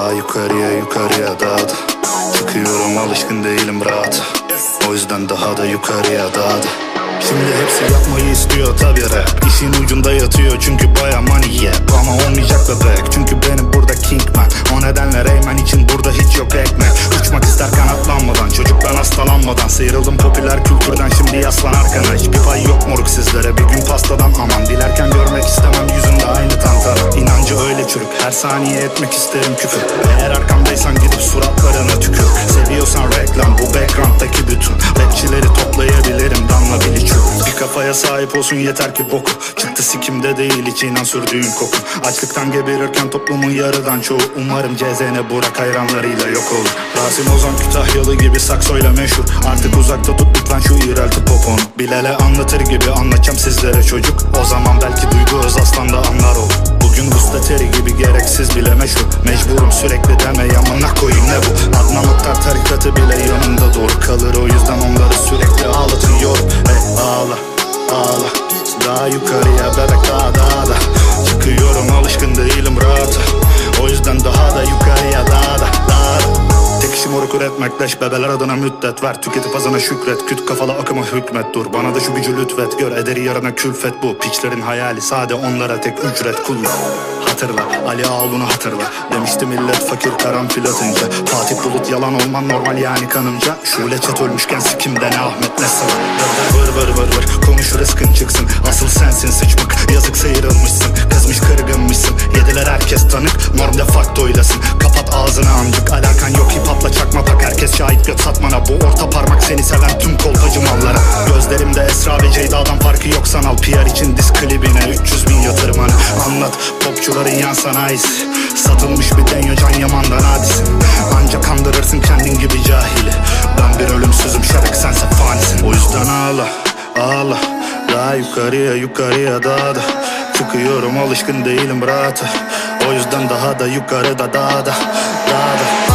Daha yukarıya yukarıya daha da çıkıyorum, alışkın değilim rahat. O yüzden daha da yukarıya daha da. Şimdi hepsi yapmayı istiyor tabi rap. İşin ucunda yatıyor çünkü baya money yeah. Ama olmayacak bebek çünkü benim burada Kingman. O nedenle Reymen için burada hiç yok ekmek. Uçmak ister kanatlanmadan, çocuktan hastalanmadan. Sıyrıldım popüler kültürden, şimdi yaslan arkana. Hiçbir pay yok moruk sizlere, bir gün pastadan aman. Dilerken görmek istemem yüzünde aynı tantana. İnancı öyle çürük, her saniye etmek isterim küfür. Eğer arkamdaysan gidip suratlarına tükür. Seviyorsan reklam, bu background'daki bütün rapçileri toplayabilirim damla bilici. Bir kafaya sahip olsun yeter ki boku. Çıktı sikimde değil hiç inan sürdüğün koku. Açlıktan geberirken toplumun yarıdan çoğu. Umarım CZN Burak hayranlarıyla yok olur. Rasim Ozan Kütahyalı gibi saksoyla meşhur. Artık uzakta tut lütfen şu iğrelti poponu. Bilal'e anlatır gibi anlatacağım sizlere çocuk. O zaman belki Duygu Özaslan da anlar olur. Bugün Gustateri gibi gereksiz bile meşhur. Mecburum sürekli deme yamına koyayım ne bu. Adnan Oktar tarikatı bile yanımda doğru kalır. O yüzden onları sürekli ağlatıyor. Ağla, ağla, daha yukarıya bebek daha da çıkıyorum, alışkın değilim rahata. O yüzden daha da yukarıya daha da. Tek işim moruk üretmek, bebeler adına müddet ver. Tüketip azına şükret, küt kafalı akıma hükmet. Dur bana da şu gücü lütfet, gör ederi yarına külfet. Bu piçlerin hayali sade, onlara tek ücret kullan. Hatırla, Ali Ağaoğlu'nu hatırla. Demişti millet fakir karanfil atınca. Fatih Bulut yalan olman normal yani kanımca. Şule Çet ölmüşken sikimde ne Ahmet ne Sıla. Vır konuş rızkın çıksın. Asıl sensin sıçmık, yazık sıyrılmışsın. Kızmış kırgınmışsın, yediler herkes tanık. Norm de faktoylasın, kapat ağzını amcık. Alakan yok hip hopla çakma tak, herkes şahit göt satmana. Bu orta parmak seni seven tüm kolpacı mallara. Gözlerimde Esra ve Ceyda'dan farkı yok sanal. PR için disk klibine 300.000 yatırım hani. Anlat popçuların yan sanayisi. Satılmış bir denyo Can Yaman'dan hadisin. Ancak kandırırsın kendin gibi cahili. Ben bir ölümsüzüm şarık sense fanisin. O yüzden ağla, ağla, daha yukarıya yukarıya daha da çıkıyorum, alışkın değilim rahata. O yüzden daha da yukarıda daha da.